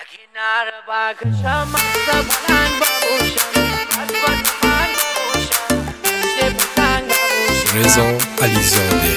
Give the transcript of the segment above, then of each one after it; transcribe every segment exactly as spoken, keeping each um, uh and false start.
اگه نره بکشم مست پلنگ ببوشم از بس پلنگ ببوشم مشت پلنگ ببوشم. رضا علیزاده.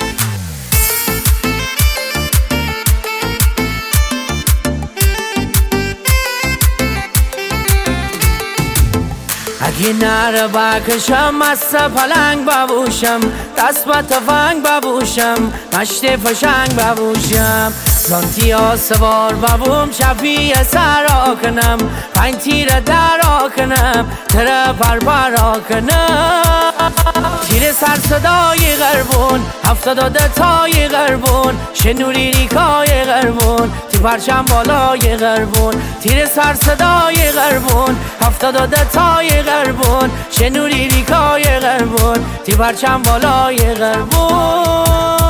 اگه نره بکشم مست پلنگ ببوشم دست به تفنگ ببوشم مشت فشنگ ببوشم زانتی ها سوار ببوم شبیه سر کنم پنج تیر در کنم تره پر پر کنم تیر سر صدای غربون هفتاد و ده تای غربون شنوری ریکای غربون تی پرچم بالای غربون تیر سر صدای غربون هفتاد و ده تای غربون شنوری ریکای غربون تی پرچم بالای غربون.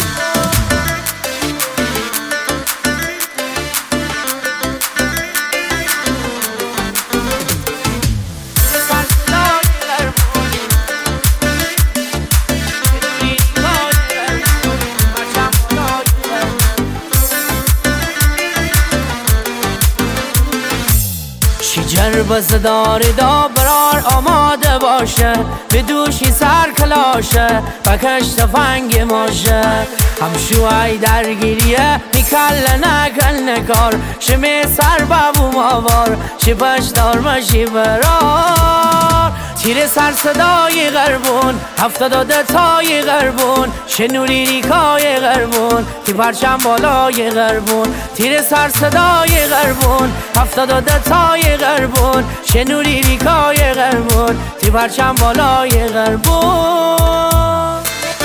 جربز داری دا برار آماده باشه به دوشی سر کلاشه بکش تفنگ ماشه همشوهای درگیریه میکل نکل نکار شمی سر ببوم آوار شی پشتار مشی برار تیر سر صدای غربون هفتاد و ده تای غربون شنوری ریکای غربون تی پرچم بالای غربون تیر سر صدای غربون هفتاد و ده تای غربون شنوری ریکای غربون تی پرچم بالای غربون.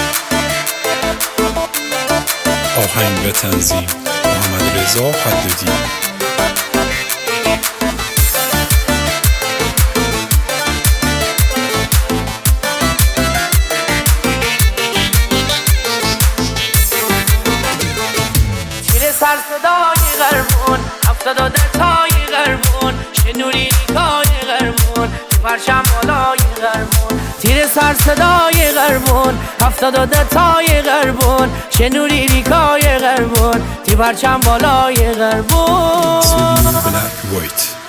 آهنگ و تنظیم محمد رضا حدادی. سر صدای غربون هفتاد و ده تای غربون شنوری ریکای غربون تی پرچم بالای غربون تیر سر صدای غربون هفتاد و ده تای غربون شنوری ریکای غربون تی پرچم بالای غربون. سودی بلک وایت.